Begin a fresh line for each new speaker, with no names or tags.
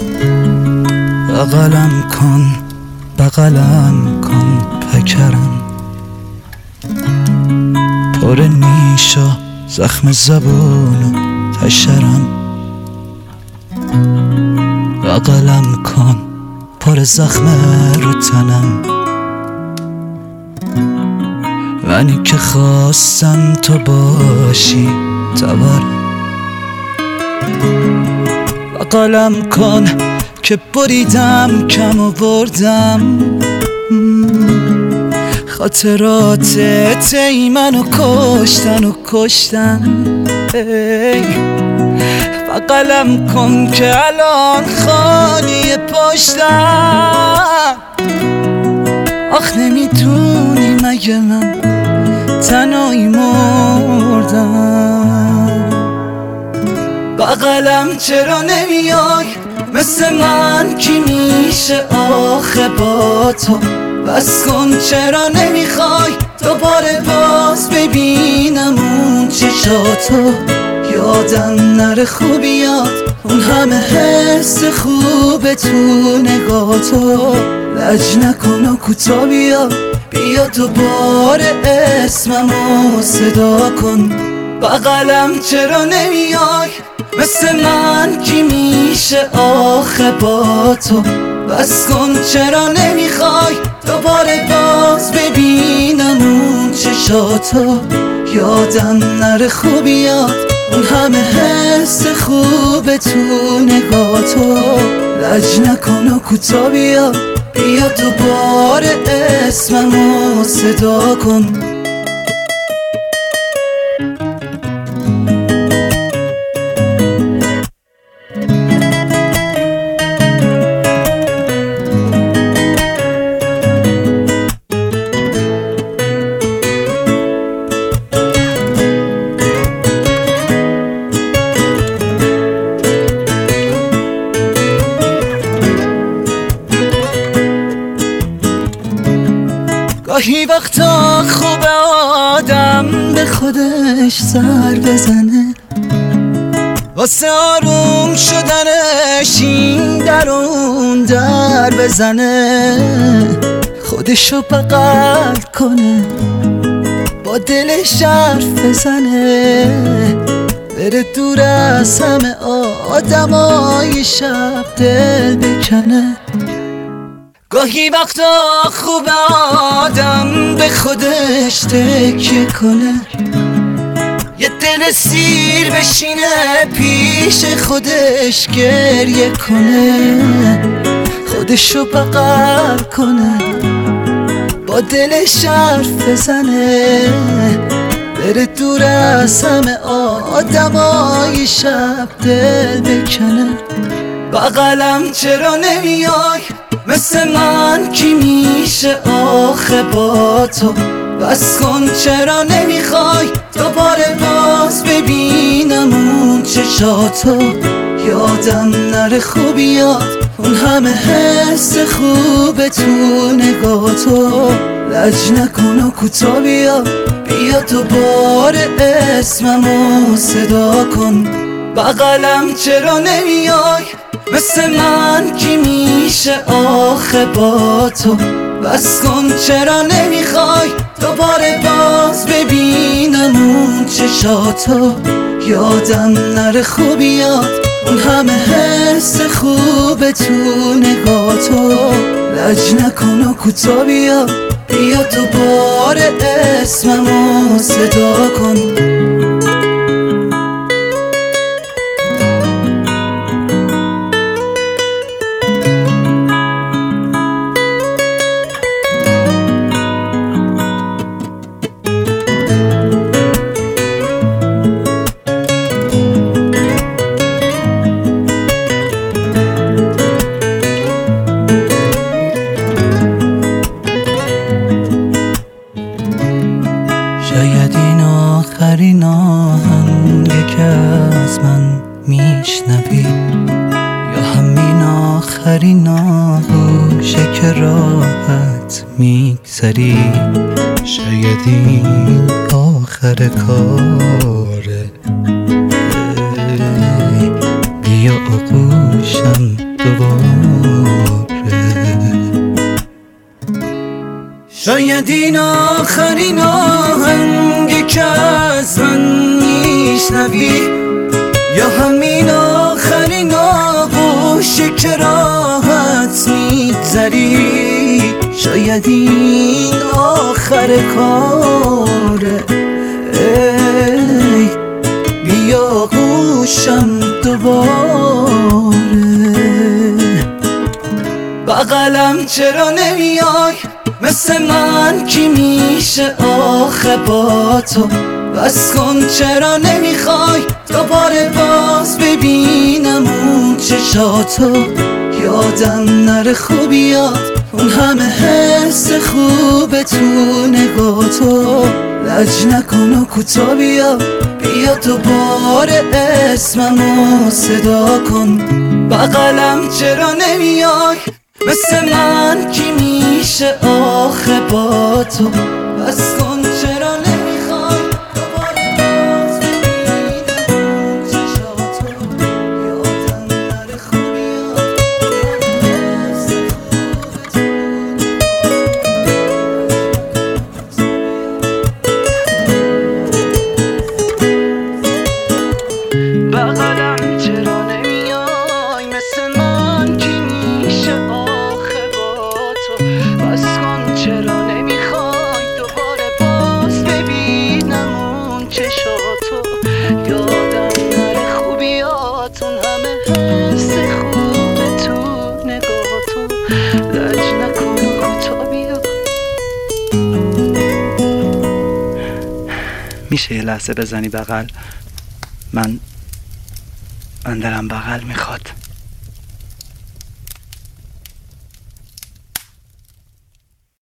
بغلم کن بغلم کن پکرم، پر نیش و زخم زبون و تشرم. بغلم کن پر زخم رو تنم، منی که خواستم تو باشی تبرم. بغلم کن که بریدم کم آوردم، خاطرات تی منو کشتن بغلم کن که الان خالی پشتم. آخ نمیدونی مگه من تنهایی مردم. بغلم چرا نمیای مثل من کی میشه آخه با تو؟ بس کن چرا نمیخوای دوباره باز ببینم اون چشاتو؟ یادم نره خوبیات اون همه حس خوب تو نگاتو. لج نکن و کوتا بیا دوباره اسممو صدا کن. بغلم چرا نمیای مثل من کی میشه آخه با تو؟ بس کن چرا نمیخوای دوباره باز ببینم اون چشاتو؟ یادم نره خوبیات اون همه حس خوب تو نگاتو. لج نکن و کوتا بیا دوباره اسممو صدا کن. گاهی وقتا خوب آدم به خودش سر بزنه، واسه آروم شدنش این در اون در بزنه. خودشو بغل کنه با دلش حرف بزنه، بره دور از همه آدمای شب دل بکنه. گاهی وقتا خوب آدم به خودش تکیه کنه، یه دل سیر بشینه پیش خودش گریه کنه. خودشو بغل کنه با دلش حرف بزنه، بره دور از همه آدمای شب دل بکنه. بغلم چرا نمیای مثل من کی میشه آخه با تو؟ بس کن چرا نمیخوای دوباره باز ببینم اون چشاتو؟ یادم نره خوبیات اون همه حس خوب تو نگاتو. لج نکن و کوتا بیا دوباره اسممو صدا کن. بغلم چرا نمیای مثل من کی میشه آخه با تو؟ بس کن چرا نمیخوای دوباره باز ببینم اون چشاتو؟ یادم نره خوبیات اون همه حس خوب تو نگاتو. لج نکن و کوتا بیا دوباره اسممو صدا کن. شاید این آخرین آهنگه که از من میشنوی، یا همین آخرین آغوشه که راحت میگذری. شاید این آخر کاره، بیا آغوشم دوباره شاید این آخرین آهنگی که از من میشنوی، یا همین آخرین آغوشی که راحت میگذری. شاید این آخر کاره، ای بیا گوشم دوباره. بغلم چرا نمیای مثل من کی میشه آخه با تو؟ بس کن چرا نمیخوای دوباره باز ببینم اون چشاتو؟ یادم نره خوبیات اون همه حس خوب تو نگاتو. لج نکن و کوتا بیا دوباره اسممو صدا کن. بغلم چرا نمیای مثل من کی میشه آخه با تو؟ بس کن چرا نمیخوای دوباره باز ببینم اون چشاتو؟ یادم نره خوبیات حس خوب تو. بغلم چرا نمیای مثل من کی میشه آخه با تو؟ بس کن چرا نمیخوای دوباره باز ببینم اون چشاتو؟ یادم نره خوبیات اون همه حس خوب تو نگاتو. لج نکن و کوتا بیا. میشه یه لحظه بزنی بغل؟ من دلم بغل میخواد.